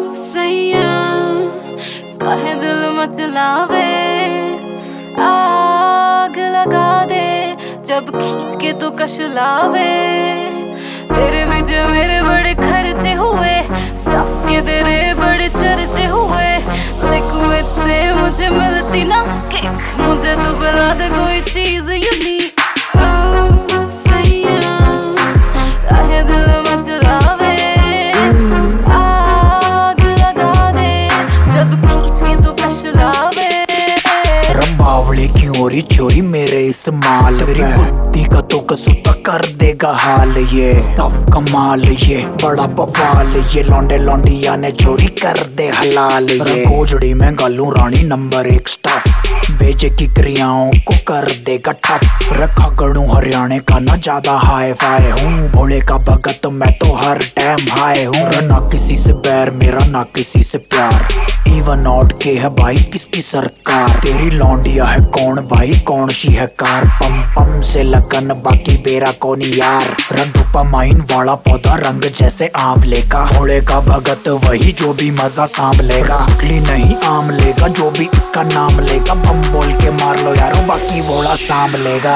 सैया काहे दिल मचलावे, आग लगा दे जब खींच के तू कश लावे। तेरे बीच मेरे बड़े खर्चे हुए, स्टफ के तेरे बड़े चर्चे हुए। लिक्विड से मुझे मिलती ना किक, मुझे तू पिला दे कोई चीज यूनिक। सैया काहे दिल मचलावे, आग लगा दे जब खींच के तू कश लावे। बावले की ओरी चोरी मेरे इस माल, तेरी बुद्धि का तो कसूता कर देगा हाल। ये सब कमाल, ये बड़ा बवाल, ये लौंडे लौंडिया ने चोरी कर दे हलाल। ये गोजड़ी में गालू रानी नंबर 1 स्टफ, बेचे की क्रियाओं को कर देगा ठप। रखा गणू हरियाणे का ना ज्यादा हाई फाई हूँ, भोले का भगत मैं तो हर टाइम हाई हूँ। ना किसी से बैर मेरा ना किसी से प्यार, इवन आउट के है भाई किसकी सरकार। तेरी लौंडिया है कौन भाई, कौन सी है कार। पम पम से लगन बाकी बेरा कोनी यार। डोपामाइन वाला पौधा रंग जैसे आंवले का, भोले का भगत वही जो भी मजा सांभ लेगा। अगली नहीं आम लेगा जो भी इसका नाम लेगा। बम बोल के मार लो यारो बाकी भोला सांभ लेगा।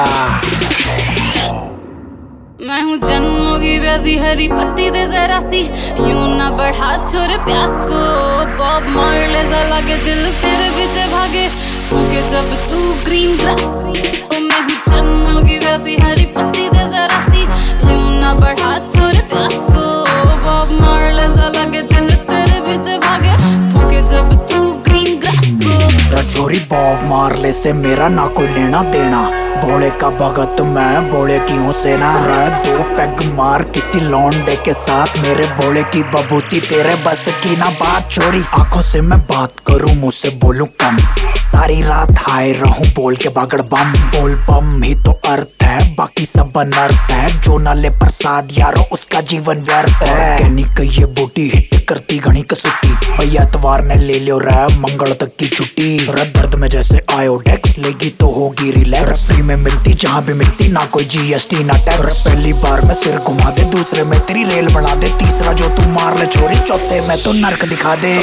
मैं हूँ जन्मों की वैसी हरी पत्ती दे जरा सी, यूं ना बढ़ा छोरे प्यास को। बॉब मार्ले सा लगे दिल तेरे पीछे भागे, भूखे जब तू ग्रीन ग्रास। मैं हूँ जन्मों की वैसी हरी पत्ती दे जरा सी, यूं ना बढ़ा छोरे प्यास को। बॉब मार्ले सा लगे दिल तेरे पीछे भागे, भूखे जब तू ग्रीन ग्रास को। रजोरी बॉब मार्ले से मेरा ना कोई लेना देना, भोले का भगत मैं भोले की हूँ सेना। दो पैग मार किसी लौंडे के साथ, मेरे भोले की बबूती तेरे बस की ना बात। चोरी आंखों से मैं बात करूँ मुँह से बोलूँ कम, सारी रात हाय रहूं बोल के बागड़ बम। बोल बम ही तो अर्थ है बाकी सब अनर्थ है, जो न ले प्रसाद यारो उसका जीवन व्यर्थ है। ऑर्गेनिक ये बूटी हिट करती घनी कसुटी, भैया एतवार ने ले लियो रे मंगल तक की छुट्टी। दर्द में जैसे आयोडेक्स लेगी तो होगी रिलैक्स, फ्री में मिलती जहाँ भी मिलती ना कोई GST ना टैक्स। पहली बार में सिर घुमा दे, दूसरे में तेरी रेल बना दे, तीसरा जो तू मार ले छोरी, चौथे में तो नर्क दिखा दे।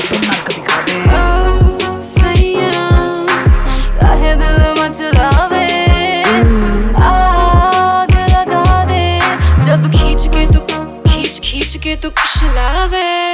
सैया काहे दिल मचलावे, आग लगा दे जब खींच के तू कुछ लावे।